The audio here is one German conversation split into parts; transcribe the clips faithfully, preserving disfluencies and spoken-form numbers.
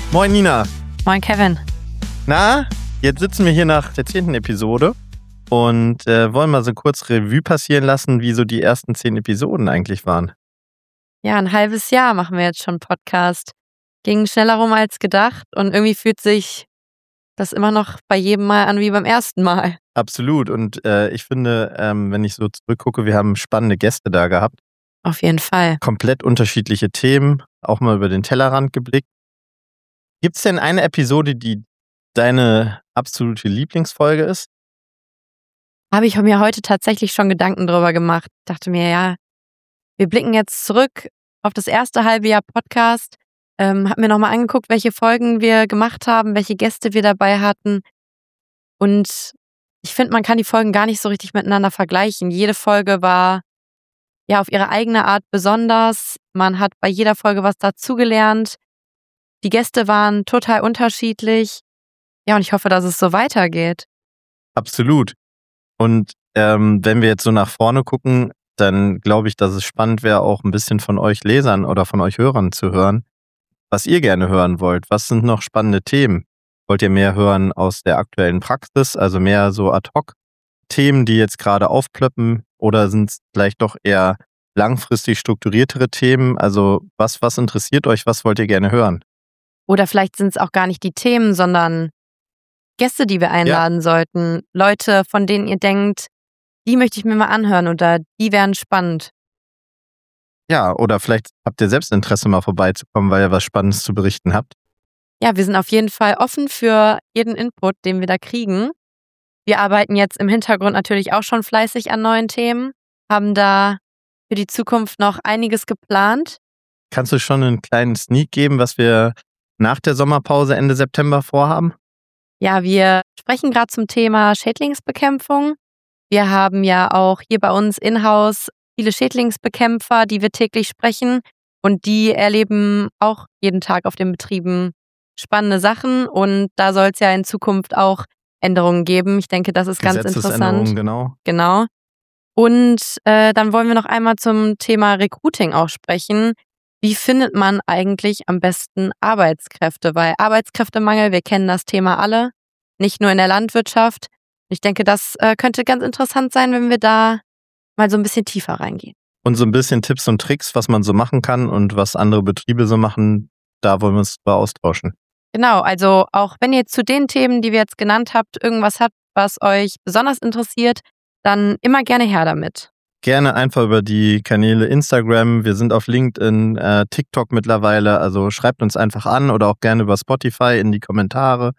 Moin Nina. Moin Kevin. Na, jetzt sitzen wir hier nach der zehnten Episode und äh, wollen mal so kurz Revue passieren lassen, wie so die ersten zehn Episoden eigentlich waren. Ja, ein halbes Jahr machen wir jetzt schon Podcast. Ging schneller rum als gedacht und irgendwie fühlt sich das immer noch bei jedem Mal an wie beim ersten Mal. Absolut. Und äh, ich finde, ähm, wenn ich so zurückgucke, wir haben spannende Gäste da gehabt. Auf jeden Fall. Komplett unterschiedliche Themen, auch mal über den Tellerrand geblickt. Gibt es denn eine Episode, die deine absolute Lieblingsfolge ist? Habe ich mir heute tatsächlich schon Gedanken drüber gemacht. Dachte mir, ja, wir blicken jetzt zurück auf das erste halbe Jahr Podcast. Ähm, hab mir nochmal angeguckt, welche Folgen wir gemacht haben, welche Gäste wir dabei hatten. Und ich finde, man kann die Folgen gar nicht so richtig miteinander vergleichen. Jede Folge war ja auf ihre eigene Art besonders. Man hat bei jeder Folge was dazugelernt. Die Gäste waren total unterschiedlich. Ja, und ich hoffe, dass es so weitergeht. Absolut. Und ähm, wenn wir jetzt so nach vorne gucken, dann glaube ich, dass es spannend wäre, auch ein bisschen von euch Lesern oder von euch Hörern zu hören, was ihr gerne hören wollt. Was sind noch spannende Themen? Wollt ihr mehr hören aus der aktuellen Praxis, also mehr so Ad-Hoc-Themen, die jetzt gerade aufplöppen? Oder sind es vielleicht doch eher langfristig strukturiertere Themen? Also was, was interessiert euch? Was wollt ihr gerne hören? Oder vielleicht sind es auch gar nicht die Themen, sondern Gäste, die wir einladen ja. sollten. Leute, von denen ihr denkt, die möchte ich mir mal anhören oder die wären spannend. Ja, oder vielleicht habt ihr selbst Interesse, mal vorbeizukommen, weil ihr was Spannendes zu berichten habt. Ja, wir sind auf jeden Fall offen für jeden Input, den wir da kriegen. Wir arbeiten jetzt im Hintergrund natürlich auch schon fleißig an neuen Themen, haben da für die Zukunft noch einiges geplant. Kannst du schon einen kleinen Sneak geben, was wir nach der Sommerpause Ende September vorhaben? Ja, wir sprechen gerade zum Thema Schädlingsbekämpfung. Wir haben ja auch hier bei uns in-house viele Schädlingsbekämpfer, die wir täglich sprechen. Und die erleben auch jeden Tag auf den Betrieben spannende Sachen. Und da soll es ja in Zukunft auch Änderungen geben. Ich denke, das ist ganz interessant. Genau. Genau. Und äh, dann wollen wir noch einmal zum Thema Recruiting auch sprechen. Wie findet man eigentlich am besten Arbeitskräfte? Weil Arbeitskräftemangel, wir kennen das Thema alle, nicht nur in der Landwirtschaft. Ich denke, das äh, könnte ganz interessant sein, wenn wir da mal so ein bisschen tiefer reingehen. Und so ein bisschen Tipps und Tricks, was man so machen kann und was andere Betriebe so machen, da wollen wir uns drüber austauschen. Genau, also auch wenn ihr zu den Themen, die wir jetzt genannt habt, irgendwas habt, was euch besonders interessiert, dann immer gerne her damit. Gerne einfach über die Kanäle Instagram, wir sind auf LinkedIn, äh, TikTok mittlerweile, also schreibt uns einfach an oder auch gerne über Spotify in die Kommentare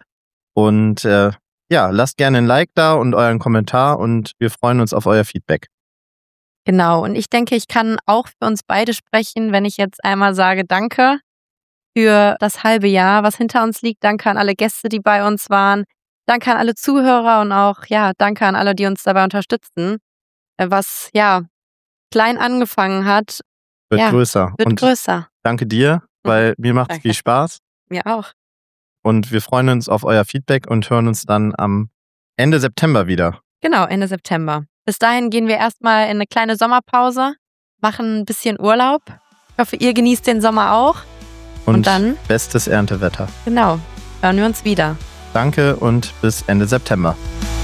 und äh, ja, lasst gerne ein Like da und euren Kommentar und wir freuen uns auf euer Feedback. Genau, und ich denke, ich kann auch für uns beide sprechen, wenn ich jetzt einmal sage, danke für das halbe Jahr, was hinter uns liegt. Danke an alle Gäste, die bei uns waren. Danke an alle Zuhörer und auch, ja, danke an alle, die uns dabei unterstützen. Was, ja, klein angefangen hat, wird ja, größer. Wird und größer. Danke dir, weil mhm. mir macht es viel Spaß. Mir auch. Und wir freuen uns auf euer Feedback und hören uns dann am Ende September wieder. Genau, Ende September. Bis dahin gehen wir erstmal in eine kleine Sommerpause, machen ein bisschen Urlaub. Ich hoffe, ihr genießt den Sommer auch. Und, und dann bestes Erntewetter. Genau, hören wir uns wieder. Danke und bis Ende September.